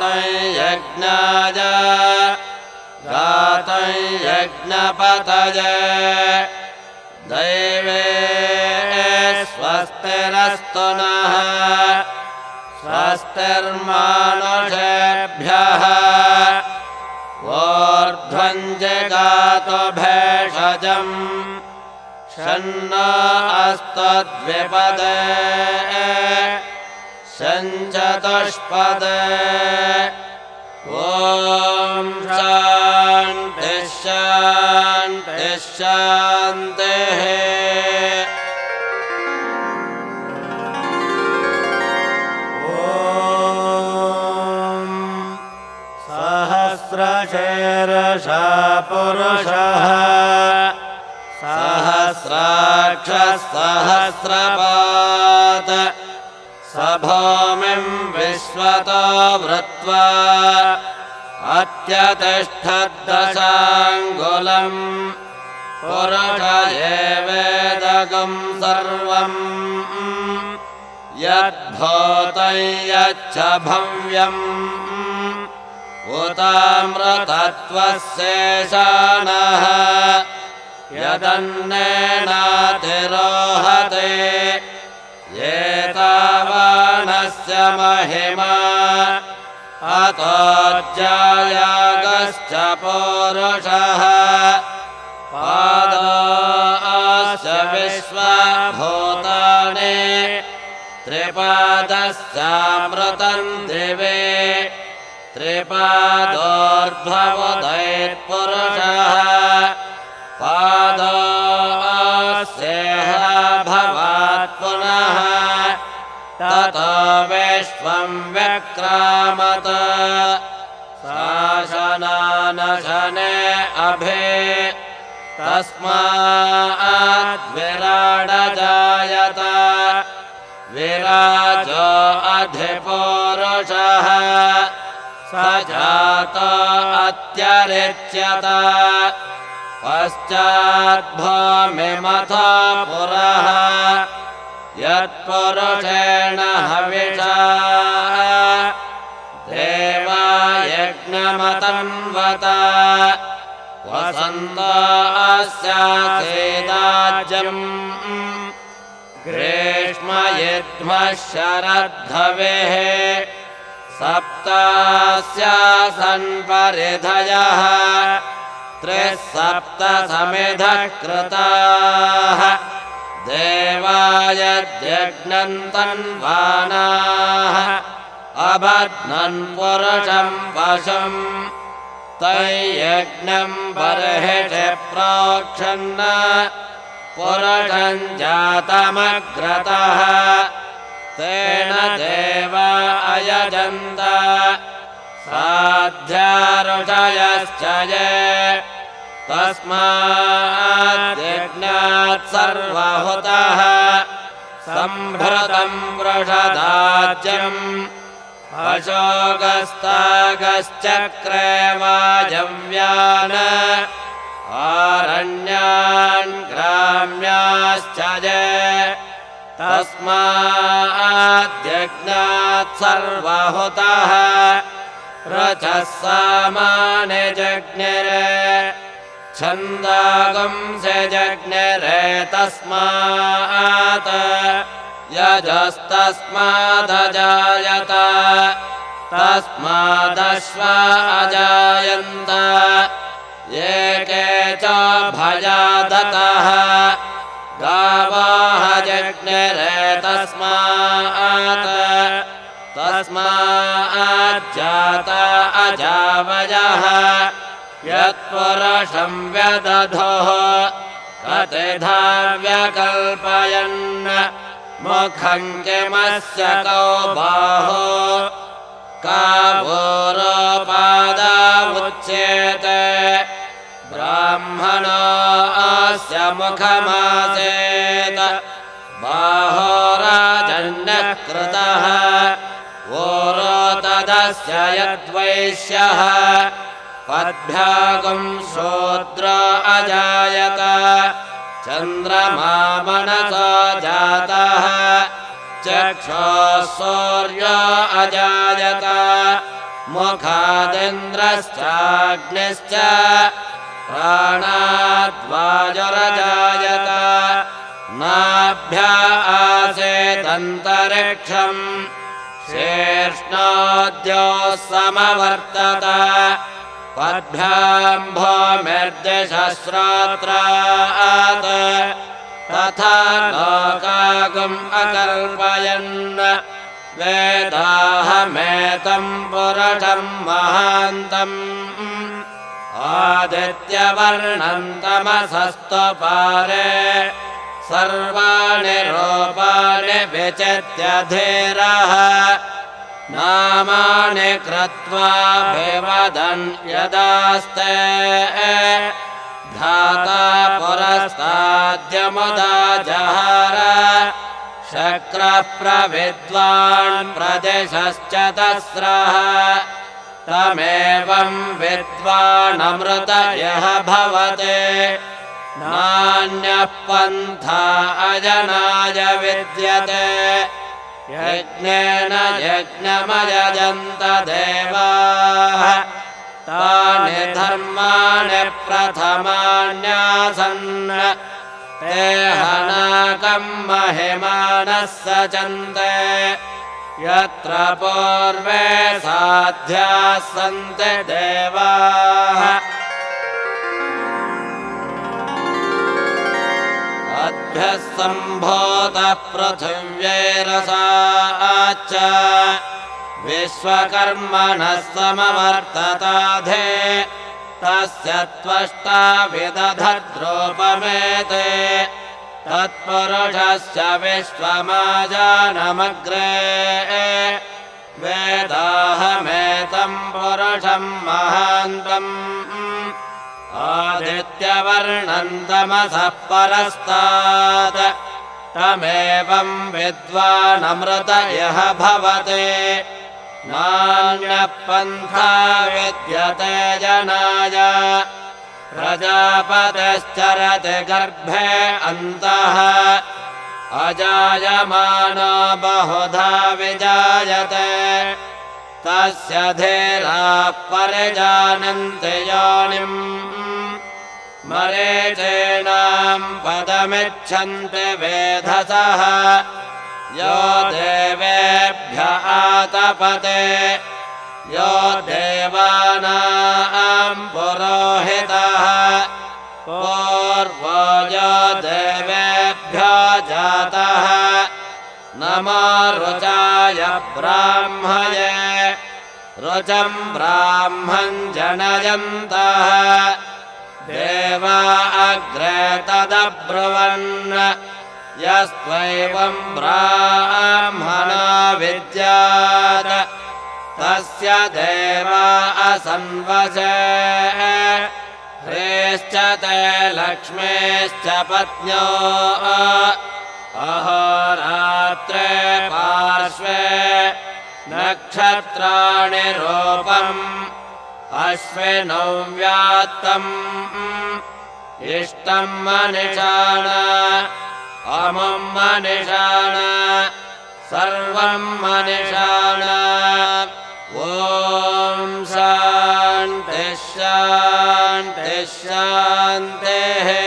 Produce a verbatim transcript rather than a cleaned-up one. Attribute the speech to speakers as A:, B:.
A: गातं यज्ञाय गातं यज्ञपतये दैवे स्वस्तिरस्तु नः स्वस्तिर्मानुषेभ्यः ऊर्ध्वं जगातु भेषजम् शन्नो अस्तद्विपदे शञ्चतुष्पदे ॐ शान्तिः शान्तिः शान्तिः सहस्रशीर्षः पुरुषः सहस्राक्षः सहस्रपात् स भूमिं विश्वतो वृत्वा अत्यतिष्ठद्दशाङ्गुलम् पुरुष एवेदगं सर्वम् यद्भूतं यच्च भव्यम् उतामृतत्वशेषाणः यदन्नेनातिरोहते एतावानस्य महिमा अतोऽज्जायागश्च पौरुषः पादोऽस्य विश्वभूतानि त्रिपादस्यामृतं दिवे त्रिपादोर्ध्वमुदैत्पुरुषः पादोऽस्येह भवात् पुनः ततो विश्वं व्यक्रामत शासनानशने अभि तस्माद् विराडजायत विराजो अधिपौरुषः स जातो अत्यरिच्यत पश्चाद्भूमिमथ पुरः यत्पुरुषेण हविषा देवा यज्ञमतन्वत वसन्तो अस्यासीदाज्यम् ग्रीष्मयुध्मः शरद्धवेः सप्तास्यासन् परिधयः त्रिः सप्त समिधः कृताः देवायद्यज्ञन्तन्वानाः अबध्नन् पुरुषं पशुं तैयज्ञं बर्हिषि प्रोक्षन् पुरुषं जातमग्रतः तेन देवा अयजन्त साध्यारुषयश्च ये तस्माद्यज्ञात् सर्वहुतः सम्भृतं वृषदाज्यम् अशोकस्तागश्चक्रे वायव्यान् आरण्यान् ग्राम्याश्च ये तस्माद्यज्ञात् सर्वहुतः रचः सामानि जज्ञिरे छन्दागुंसि जज्ञिरे तस्मात् यजस्तस्मादजायत तस्मादश्वा अजायन्त एके च भयादतः गावः जज्ञिरे तस्मात् तस्माज्जाता अजावयः यत्पुरुषं व्यदधोः कतिधा व्यकल्पयन् मुखं किमस्य कौ बाहो कावोरोपादा उच्येते ब्राह्मणो अस्य मुखमासेत् बाहो राजन्यः कृतः ओरो तदस्य यद्वैश्यः पद्भ्यागुं शूद्रो अजायत चन्द्रमा मनसो जातः चक्षुः सूर्यो अजायत मुखादिन्द्रश्चाग्निश्च प्राणाद्वायुरजायत नाभ्या आसेदन्तरिक्षम् शीर्ष्णोद्योः समवर्तत पद्भ्याम् भूमिर्दिशश्रोत्रात् तथा लोकागुम् अकल्पयन् वेदाहमेतम् पुरुषम् महान्तम् आदित्यवर्णम् तमसस्तु पारे सर्वाणि रूपाणि विचित्य धीरः नामानि कृत्वा विवदन् यदास्ते धाता पुरस्ताद्यमुदा जहार शक्रः प्रविद्वान् प्रदिशश्च तस्रः तमेवं विद्वानमृत यः भवते नान्यः पन्था अजनाय विद्यते यज्ञेन यज्ञमयजन्त देवाः तानि धर्माणि प्रथमान्यासन् ते हनाकम् महिमानः सचन्ते यत्र पूर्वे साध्याः सन्ति देवाः अद्भ्यः सम्भूतः पृथिव्यैरसाच्च विश्वकर्मणः समवर्तताधे तस्य त्वष्टा विदधद्रूपमेते तत्पुरुषस्य विश्वमाजानमग्रे वेदाहमेतम् पुरुषम् महान्तम् आदित्यवर्णम् तमसः परस्तात् तमेवम् विद्वानमृत यः भवते नान्यः पन्था विद्यते जनाय प्रजापतिश्चरति गर्भे अन्तः अजायमानो बहुधा विजायते तस्य धीराः परिजानन्ति योनिम् मरीचीनाम् पदमिच्छन्ति वेधसः यो देवेभ्य आतपते यो देवानाम् पुरोहितः पूर्वो यो देवेभ्यो जातः नमो रुचाय ब्राह्मये रुचम् ब्राह्मम् जनयन्तः देवा अग्रे तदब्रुवन् यस्त्वैवम् ब्राह्मणो विद्यात् तस्य देवा असन्वसे ह्रीश्च ते लक्ष्मीश्च पत्न्यो अहोरात्रे पार्श्वे नक्षत्राणि रूपम् अश्विनौ व्यात्तम् इष्टम् मनिषाण अमुम् मनिषाण सर्वम् मनिषाण ॐ शान्तिः शान्तिः शान्तिः।